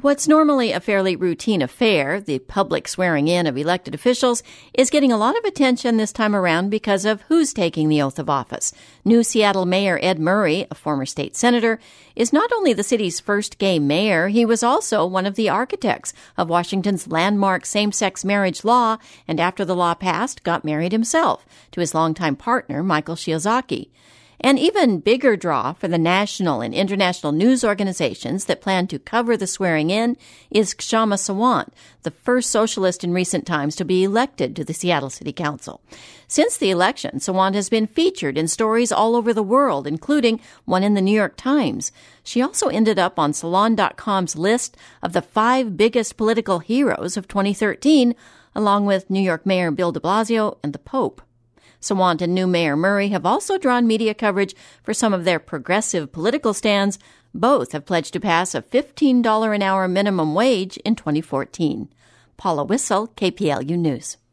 What's normally a fairly routine affair, the public swearing in of elected officials, is getting a lot of attention this time around because of who's taking the oath of office. New Seattle Mayor Ed Murray, a former state senator, is not only the city's first gay mayor, he was also one of the architects of Washington's landmark same-sex marriage law, and after the law passed, got married himself to his longtime partner, Michael Shiozaki. An even bigger draw for the national and international news organizations that plan to cover the swearing-in is Kshama Sawant, the first socialist in recent times to be elected to the Seattle City Council. Since the election, Sawant has been featured in stories all over the world, including one in the New York Times. She also ended up on Salon.com's list of the 5 biggest political heroes of 2013, along with New York Mayor Bill de Blasio and the Pope. Sawant and new Mayor Murray have also drawn media coverage for some of their progressive political stands. Both have pledged to pass a $15 an hour minimum wage in 2014. Paula Wissel, KPLU News.